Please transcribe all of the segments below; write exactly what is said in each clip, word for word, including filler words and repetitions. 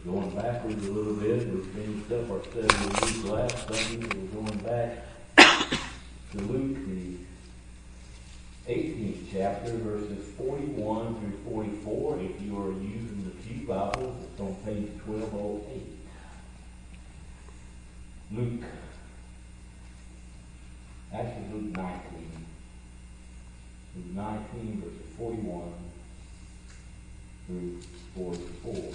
Going backwards a little bit, we finished up our study of Luke last Sunday. We're going back to Luke, the eighteenth chapter, verses forty-one through forty-four. If you are using the Pew Bible, it's on page twelve oh eight. Luke, actually Luke nineteen. Luke nineteen, verses forty-one through forty-four.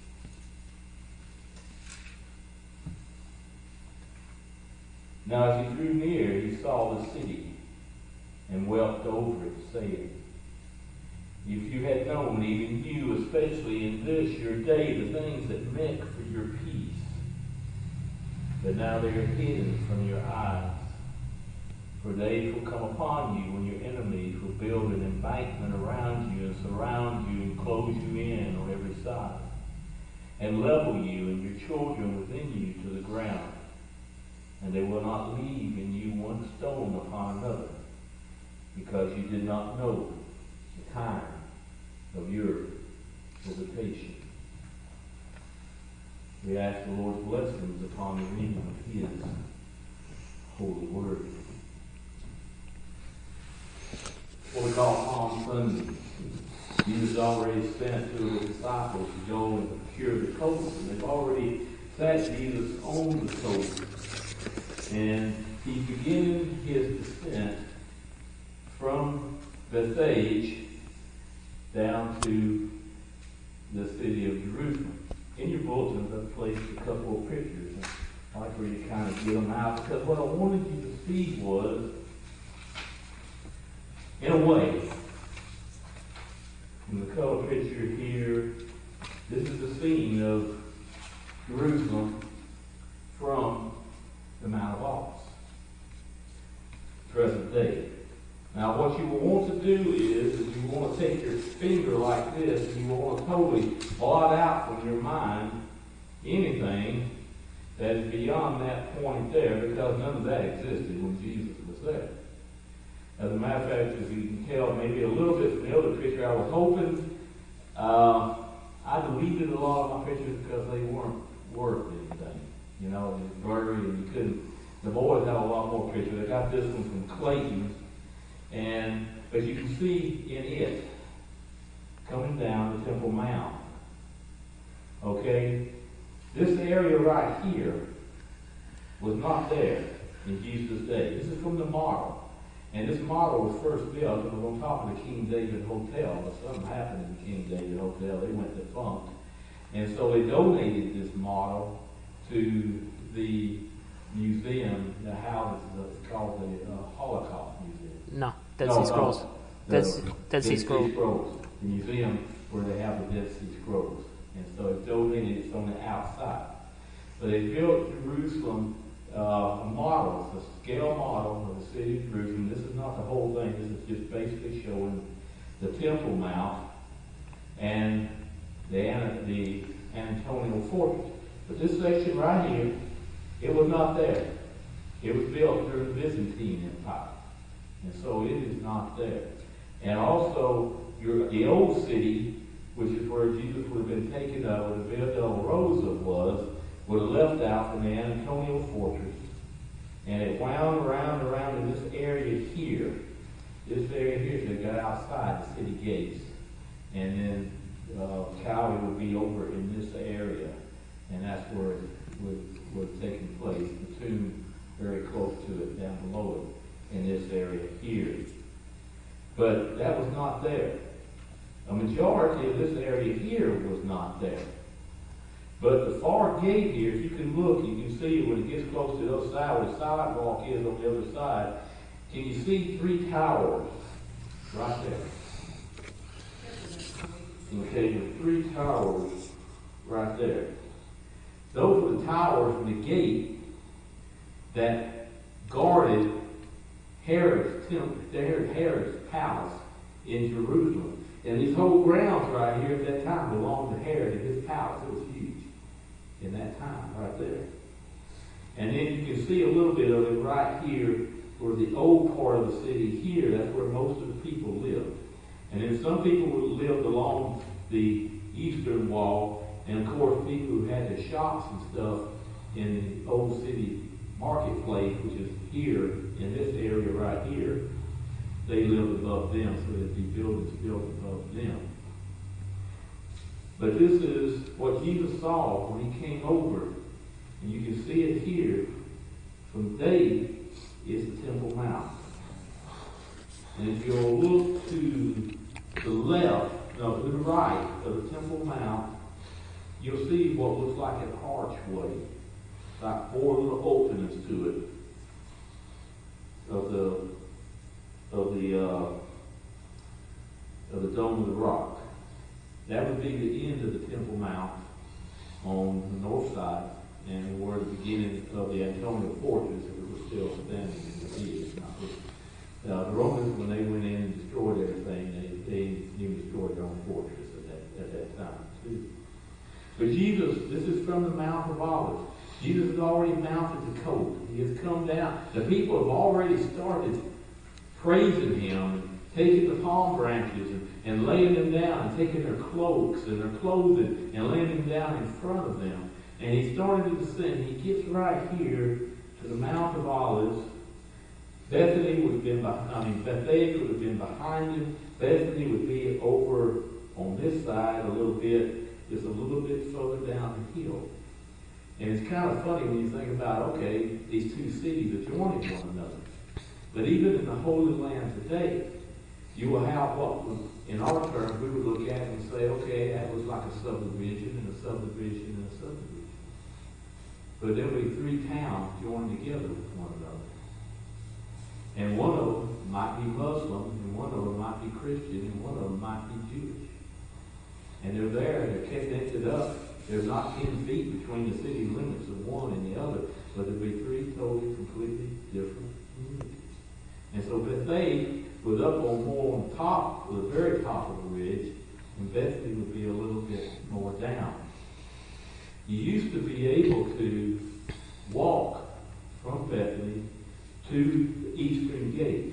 Now as he drew near, he saw the city, and wept over it, saying, if you had known, even you, especially in this your day, the things that make for your peace, but now they are hidden from your eyes. For days will come upon you when your enemies will build an embankment around you and surround you and close you in on every side, and level you and your children within you to the ground. And they will not leave in you one stone upon another, because you did not know the time of your visitation. We ask the Lord's blessings upon the reading of His holy word. What we call Palm Sunday. Jesus already sent two of the disciples to go and procure the colt, and they've already sat Jesus on the colt. And he's beginning his descent from Bethphage down to the city of Jerusalem. In your bulletins, I've placed a couple of pictures. I'd like for you to kind of get them out, because what I wanted you to see was, in a way, in the color picture here, this is the scene of Jerusalem from the Mount of Olives, present day. Now what you will want to do is, is you want to take your finger like this, and you want to totally blot out from your mind anything that is beyond that point there, because none of that existed when Jesus was there. As a matter of fact, as you can tell maybe a little bit from the other picture, I was hoping, uh, I deleted a lot of my pictures because they weren't worth anything. You know, it's blurry and you couldn't. The boys have a lot more pictures. They got this one from Clayton, and but you can see in it coming down the Temple Mount. Okay, this area right here was not there in Jesus' day. This is from the model, and this model was first built. It was on top of the King David Hotel, but something happened in the King David Hotel. They went defunct, and so they donated this model to the museum, the house is called the uh, Holocaust Museum. No, Dead Sea no, Scrolls. No, Dead, the, Dead Sea Scrolls. Scrolls. The museum where they have the Dead Sea Scrolls. And so it's donated, it's on the outside. But they built Jerusalem, uh, a model, it's a scale model of the city of Jerusalem. This is not the whole thing, this is just basically showing the Temple Mount and the, the Antonio Fortress. But this section right here, it was not there. It was built during the Byzantine Empire. And so it is not there. And also, your, the old city, which is where Jesus would have been taken up, where the Via Dolorosa was, would have left out from the Antonio Fortress. And it wound around and around in this area here. This area here, so it got outside the city gates. And then uh, Calvary would be over in this area. And that's where it would, would have taken place. The tomb very close to it, down below it, in this area here. But that was not there. A majority of this area here was not there. But the far gate here, if you can look, you can see when it gets close to the other side, where the sidewalk is on the other side, can you see three towers right there? Okay, the three towers right there. Those were the towers from the gate that guarded Herod's temple, Herod's palace in Jerusalem. And these whole grounds right here at that time belonged to Herod and his palace. It was huge in that time, right there. And then you can see a little bit of it right here, where the old part of the city here, that's where most of the people lived. And then some people lived along the eastern wall, And of course, people who had their shops and stuff in the old city marketplace, which is here, in this area right here, they lived above them, so there'd be buildings built above them. But this is what Jesus saw when he came over. And you can see it here. From Dave is the Temple Mount. And if you'll look to the left, no, to the right of the Temple Mount, you'll see what looks like an archway, like four little openings to it, of the of the uh, of the Dome of the Rock. That would be the end of the Temple Mount on the north side, and where the beginning of the Antonia Fortress, if it was still standing, and it is not. Uh, the Romans, when they went in and destroyed everything, they they even destroyed their own fortress at that at that time too. But Jesus, this is from the Mount of Olives. Jesus has already mounted the colt. He has come down. The people have already started praising him, and taking the palm branches and, and laying them down, and taking their cloaks and their clothing and laying them down in front of them. And he started to descend. He gets right here to the Mount of Olives. Bethany would have been behind, I mean, Bethany would have been behind him. Bethany would be over on this side a little bit, just a little bit further down the hill. And it's kind of funny when you think about, okay, these two cities are joining one another. But even in the Holy Land today, you will have what, in our terms, we would look at it and say, okay, that was like a subdivision and a subdivision and a subdivision. But there will be three towns joined together with one another. And one of them might be Muslim, and one of them might be Christian, and one of them might be Jewish. And they're there, they're connected up. There's not ten feet between the city limits of one and the other, but there'll be three totally, completely different communities. And so Bethany was up on more on top, the very top of the ridge, and Bethany would be a little bit more down. You used to be able to walk from Bethany to the eastern gate.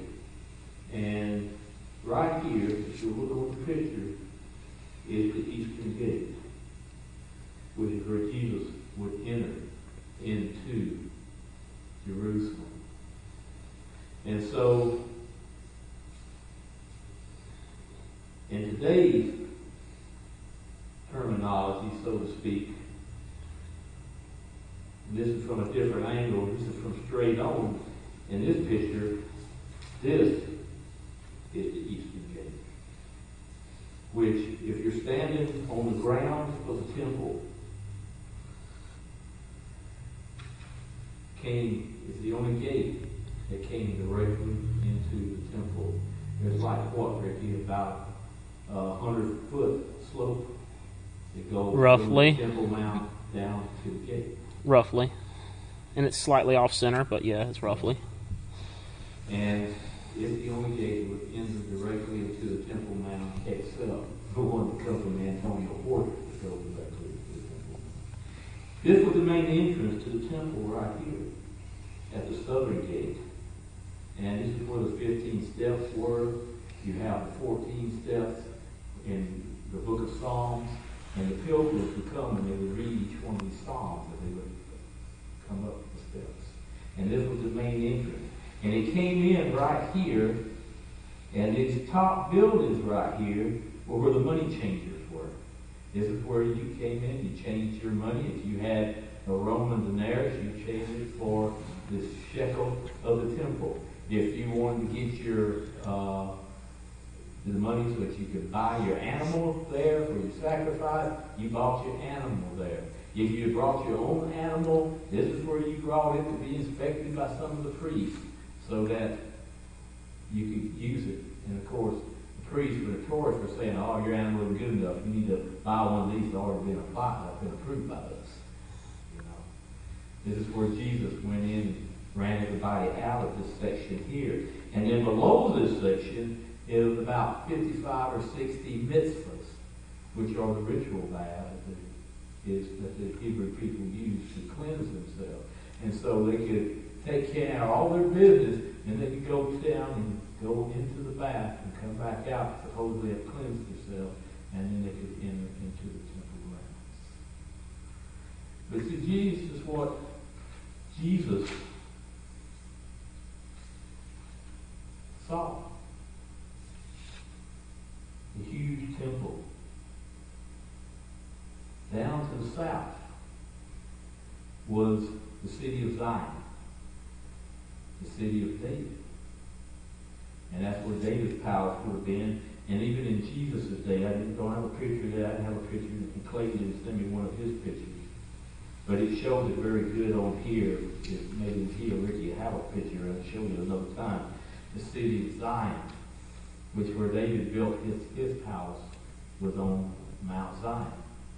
And right here, if you look at the picture, is the eastern gate, which is where Jesus would enter into Jerusalem. And so, in today's terminology, so to speak, this is from a different angle, this is from straight on. In this picture, this is the eastern gate, which, if you're standing on the grounds of the temple, came, is the only gate that came directly into the temple. There's like what, Ricky, about a hundred foot slope that goes roughly from the Temple Mount down to the gate. Roughly. And it's slightly off center, but yeah, it's roughly. And it's the only gate that would enter directly into the Temple Mount itself. The one that comes from the Antonia Fortress that goes directly to the Temple Mount. This was the main entrance to the temple right here at the southern gate. And this is where the fifteen steps were. You have the fourteen steps in the book of Psalms. And the pilgrims would come and they would read each one of these psalms as they would come up the steps. And this was the main entrance. And it came in right here, and these top buildings right here were where the money changers were. This is where you came in, you changed your money. If you had a Roman denarius, you changed it for this shekel of the temple. If you wanted to get your uh, the money so that you could buy your animal there for your sacrifice, you bought your animal there. If you brought your own animal, this is where you brought it to be inspected by some of the priests so that you could use it. And of course, the priests were notorious for saying, oh, your animal isn't good enough. You need to buy one of these that's already been applied, been approved by us. You know, this is where Jesus went in and ran everybody out of this section here. And then below this section is about fifty-five or sixty mitzvahs, which are the ritual baths that, is, that the Hebrew people used to cleanse themselves. And so they could take care of all their business, and they could go down and go into the bath and come back out, supposedly have cleansed themselves, and then they could enter into the temple grounds. But see, Jesus is what Jesus saw. The huge temple. Down to the south was the city of Zion, the city of David. And that's where David's palace would have been. And even in Jesus' day, I didn't, don't have a picture of that. I didn't have a picture, and Clayton didn't send me one of his pictures. But it shows it very good on here. If maybe he or Ricky have a picture, I'll show you another time. The city of Zion, which where David built his, his palace, was on Mount Zion.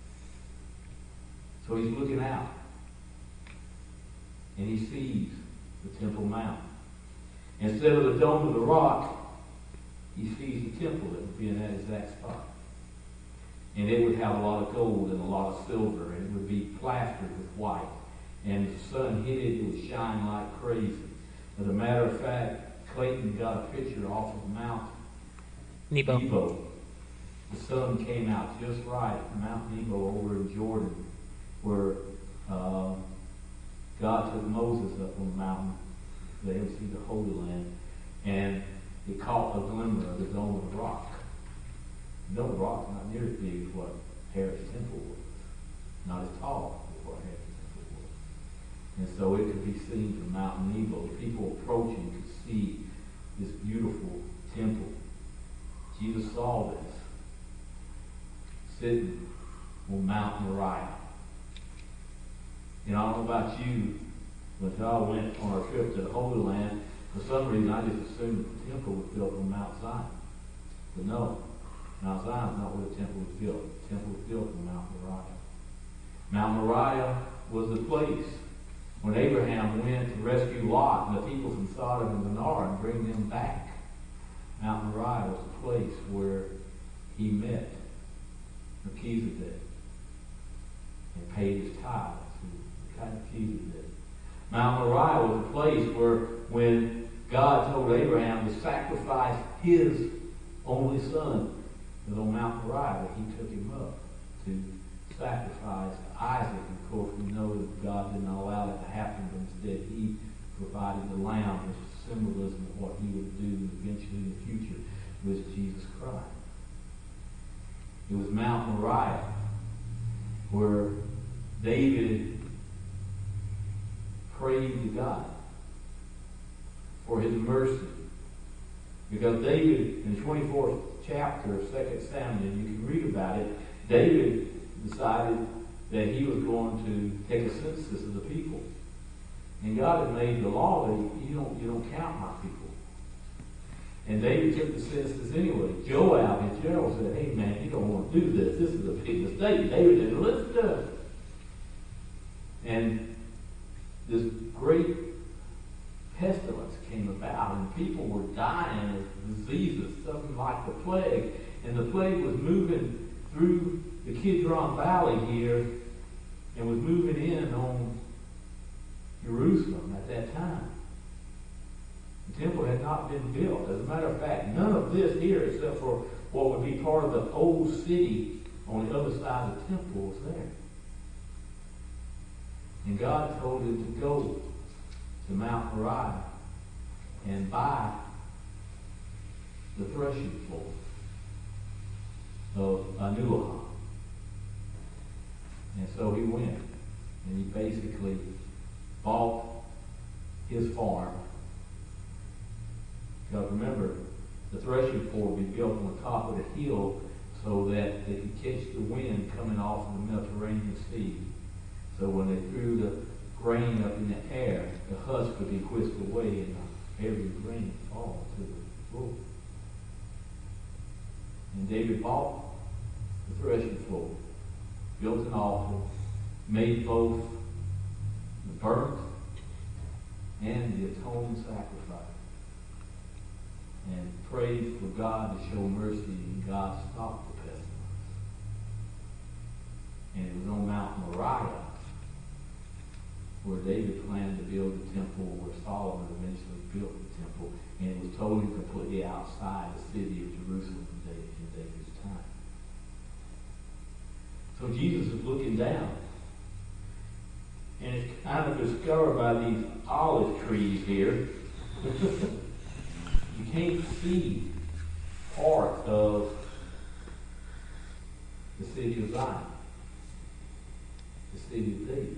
So he's looking out, and he sees the Temple Mount. Instead of the dome of the rock, he sees the temple that would be in that exact spot. And it would have a lot of gold and a lot of silver, and it would be plastered with white. And if the sun hit it, it would shine like crazy. As a matter of fact, Clayton got a picture off of Mount Nebo. Nebo. The sun came out just right, Mount Nebo over in Jordan, where uh, God took Moses up on the mountain. They would see the Holy Land, and it caught a glimmer of the dome of the rock. The dome of the rock is not near as big as what Herod's temple was. Not as tall as what Herod's temple was. And so it could be seen from Mount Nebo. People approaching could see this beautiful temple. Jesus saw this sitting on Mount Moriah. You know, I don't know about you, but I went on our trip to the Holy Land. For some reason, I just assumed that the temple was built on Mount Zion. But no, Mount Zion is not where the temple was built. The temple was built on Mount Moriah. Mount Moriah was the place when Abraham went to rescue Lot and the people from Sodom and Gomorrah and bring them back. Mount Moriah was the place where he met Melchizedek and paid his tithes to Melchizedek. Mount Moriah was a place where when God told Abraham to sacrifice his only son, it was on Mount Moriah that he took him up to sacrifice Isaac. And of course, we know that God did not allow that to happen, but instead he provided the lamb, which is symbolism of what he would do eventually in the future with Jesus Christ. It was Mount Moriah where David prayed to God for his mercy. Because David, in the twenty-fourth chapter of Second Samuel, you can read about it, David decided that he was going to take a census of the people. And God had made the law that you don't, you don't count my people. And David took the census anyway. Joab, his general, said, hey man, you don't want to do this. This is a big mistake. David didn't listen to it. And this great pestilence came about, and people were dying of diseases, something like the plague. And the plague was moving through the Kidron Valley here and was moving in on Jerusalem at that time. The temple had not been built. As a matter of fact, none of this here, except for what would be part of the old city on the other side of the temple, was there. And God told him to go to Mount Moriah and buy the threshing floor of Anuah. And so he went, and he basically bought his farm. Because remember, the threshing floor would be built on the top of the hill so that they could catch the wind coming off of the Mediterranean Sea. So when they threw the grain up in the air, the husk would be whisked away and every grain would fall to the floor. And David bought the threshing floor, built an altar, made both the burnt and the atoning sacrifice, and prayed for God to show mercy, and God stopped the pestilence. And it was on Mount Moriah where David planned to build the temple, where Solomon eventually built the temple, and it was totally completely outside the city of Jerusalem in David's time. So Jesus is looking down, discovered by these olive trees here. You can't see part of the city of Zion, the city of David.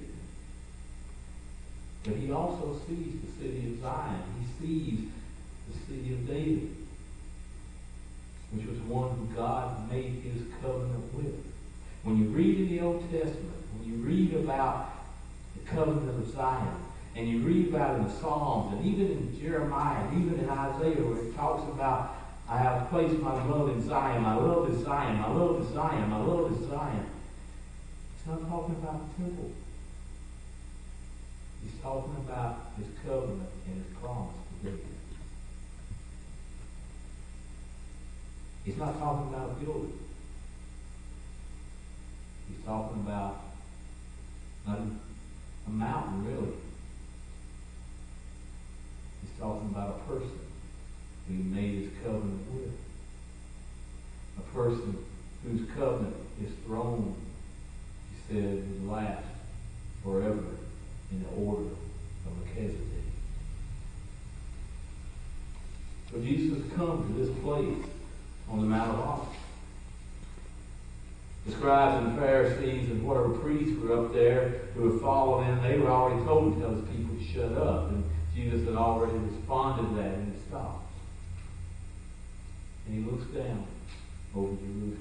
But he also sees the city of Zion. He sees the city of David, which was one who God made his covenant with. When you read in the Old Testament, when you read about the covenant of Zion, and you read about it in the Psalms, and even in Jeremiah, and even in Isaiah, where it talks about, I have placed my love in Zion, my love is Zion, my love is Zion, my love is Zion. It's not talking about the temple. He's talking about his covenant and his promise to David. He's not talking about a building. He's talking about not a mountain, really. He's talking about a person who he made his covenant with. A person whose covenant, his throne, he said, would last forever in the order of Melchizedek. So Jesus comes to this place on the Mount of Olives. The scribes and the Pharisees and whatever priests were up there who had followed him, they were already told to tell his people to shut up. And Jesus had already responded to that and he stopped. And he looks down over Jerusalem.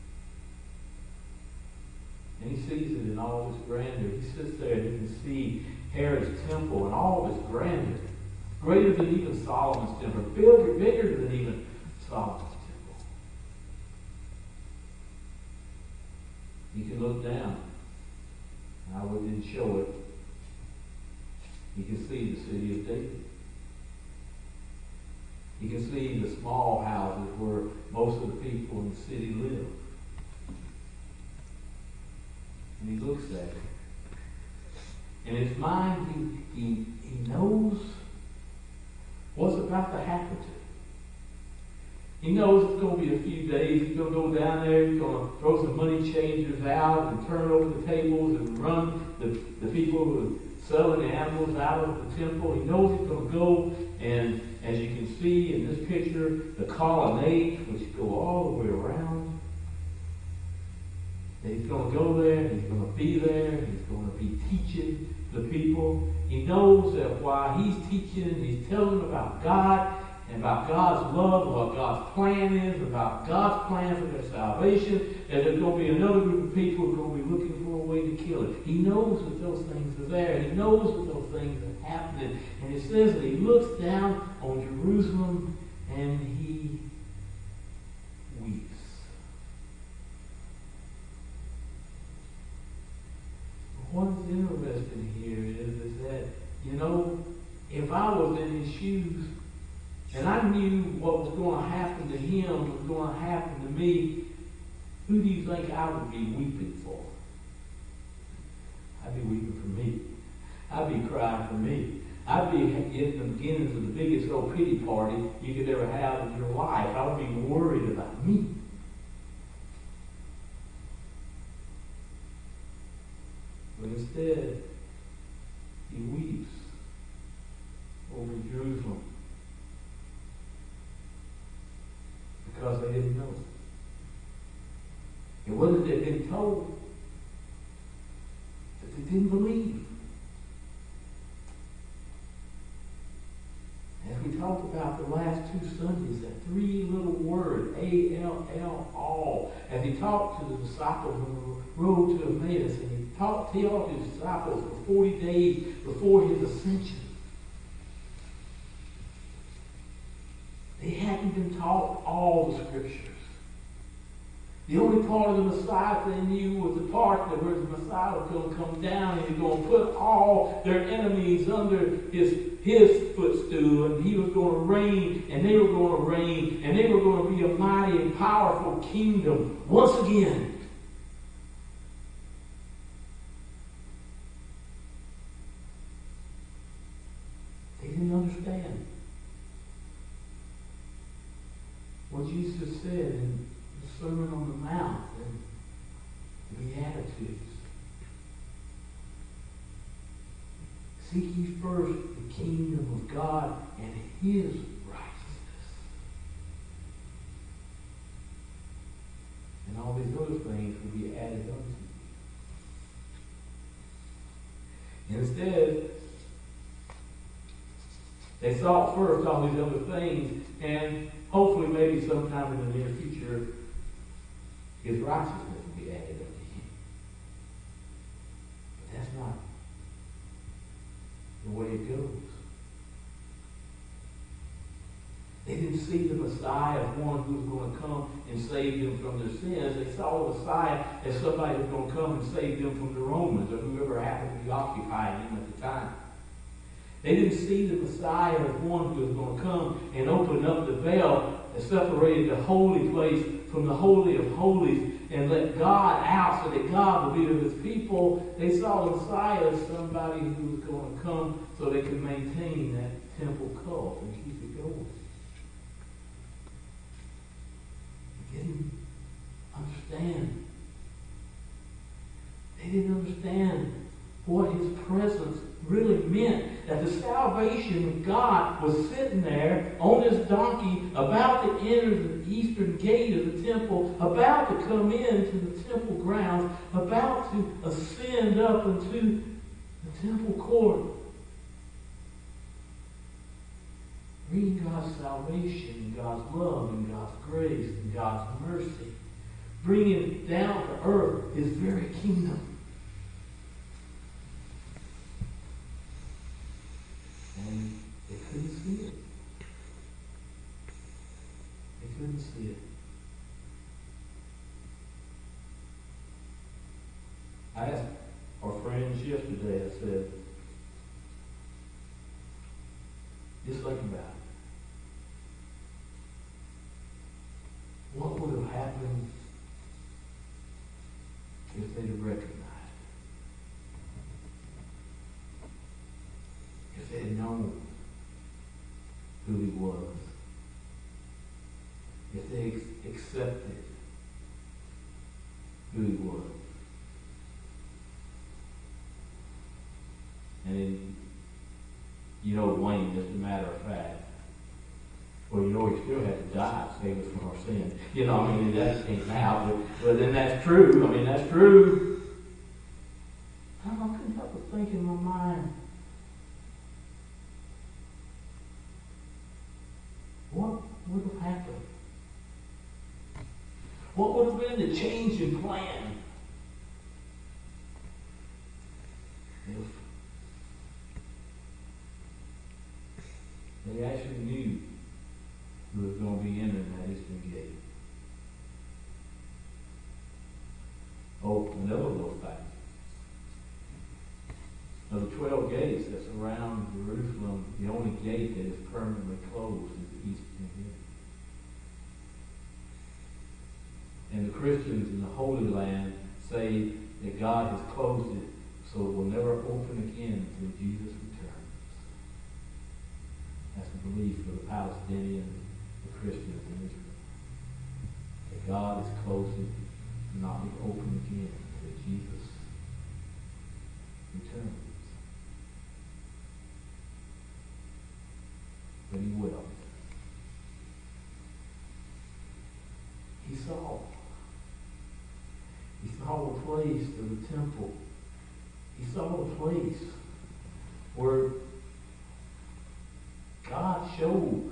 And he sees it in all its grandeur. He sits there and he can see Herod's temple and all of its grandeur. Greater than even Solomon's temple. Bigger, bigger than even Solomon's temple. You can look down. I didn't show it. You can see the city of David. You can see the small houses where most of the people in the city live. And he looks at it. In his mind, he, he, he knows what's about to happen to him. He knows it's going to be a few days. He's going to go down there. He's going to throw some money changers out and turn over the tables and run the, the people who are selling the animals out of the temple. He knows he's going to go, and as you can see in this picture, the colonnade, which go all the way around. And he's going to go there. He's going to be there. He's going to be teaching the people. He knows that while he's teaching, he's telling them about God, and about God's love, what God's plan is, about God's plan for their salvation, and there's going to be another group of people who are going to be looking for a way to kill it. He knows that those things are there. He knows that those things are happening. And it says that he looks down on Jerusalem and he weeps. What is interesting here is, is that, you know, if I was in his shoes, and I knew what was going to happen to him was going to happen to me, who do you think I would be weeping for? I'd be weeping for me. I'd be crying for me. I'd be getting the beginnings of the biggest old pity party you could ever have in your life. I would be worried about me. But instead, he weeps over Jerusalem. Because they didn't know. It wasn't they'd been told, but they didn't believe. As we talked about the last two Sundays, that three little word, A L L, all. As he talked to the disciples on the road to Emmaus, and he talked to his disciples for forty days before his ascension. They hadn't been taught all the scriptures. The only part of the Messiah they knew was the part that where the Messiah was going to come down and he was going to put all their enemies under his, his footstool, and he was going to reign, and they were going to reign, and they were going to be a mighty and powerful kingdom once again. They didn't understand what Jesus said in the Sermon on the Mount and the Beatitudes. Seek ye first the kingdom of God and his righteousness. And all these other things will be added unto you. Instead, they sought first all these other things, and hopefully maybe sometime in the near future, his righteousness will be added unto him. But that's not the way it goes. They didn't see the Messiah as one who was going to come and save them from their sins. They saw the Messiah as somebody who was going to come and save them from the Romans or whoever happened to be occupying them at the time. They didn't see the Messiah as one who was going to come and open up the veil that separated the holy place from the Holy of Holies and let God out so that God would be with his people. They saw the Messiah as somebody who was going to come so they could maintain that temple cult and keep it going. They didn't understand. They didn't understand what his presence really meant. That the salvation of God was sitting there on this donkey, about to enter the eastern gate of the temple, about to come into the temple grounds, about to ascend up into the temple court. Bringing God's salvation and God's love and God's grace and God's mercy. Bringing down to earth his very kingdom. And they couldn't see it. They couldn't see it. I asked our friends yesterday, I said, just think about it. What would have happened if they'd have recognized? If they had known who he was, if they ex- accepted who he was. And then, you know, Wayne, just a matter of fact, well, you know, he still had to die to save us from our sins. You know, I mean, that came out, but, but then that's true. I mean, that's true. I don't know, I couldn't help but think in my mind, what would have happened? What would have been the change in plan if they actually knew who was going to be entering that eastern gate? Oh, another little fact. Of the twelve gates that surround Jerusalem, the only gate that is permanently closed is the eastern gate. And the Christians in the Holy Land say that God has closed it so it will never open again until Jesus returns. That's the belief of the Palestinians, the Christians in Israel. That God has closed it and not be open again until Jesus returns. But he will. He saw. He saw the place of the temple. He saw the place where God showed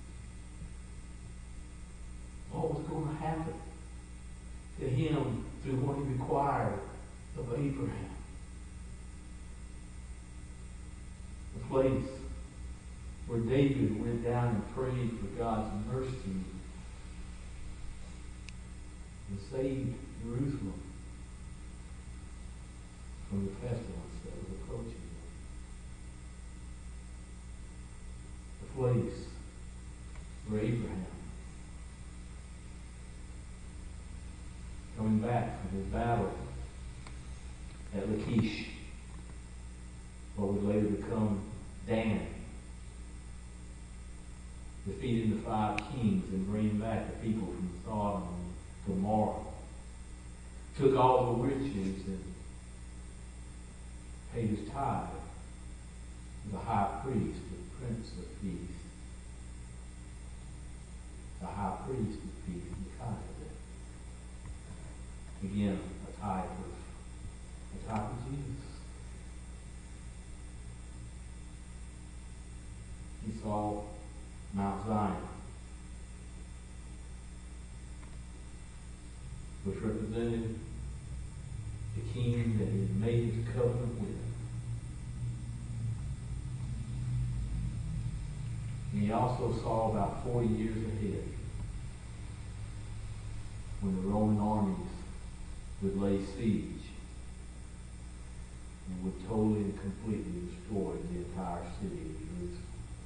what was going to happen to him through what he required of Abraham. The place where David went down and prayed for God's mercy and saved Jerusalem from the pestilence that was approaching them. The place where Abraham, coming back from his battle at Lachish, what would later become Dan, defeating the five kings and bringing back the people from Sodom and Gomorrah, took all the riches and paid his tithe the high priest, the Prince of Peace. The high priest of peace, Messiah. Again, a type of a type of Jesus. He saw Mount Zion, which represented the king that he had made his covenant with. And he also saw about forty years ahead when the Roman armies would lay siege and would totally and completely destroy the entire city of Jerusalem.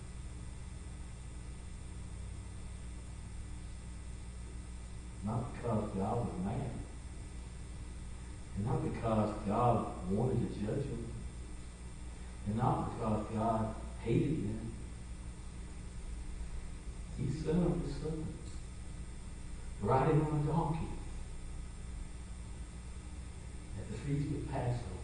Not because God was mad, and not because God wanted to judge them, and not because God hated them. He sent up his son, riding on a donkey at the feast of Passover,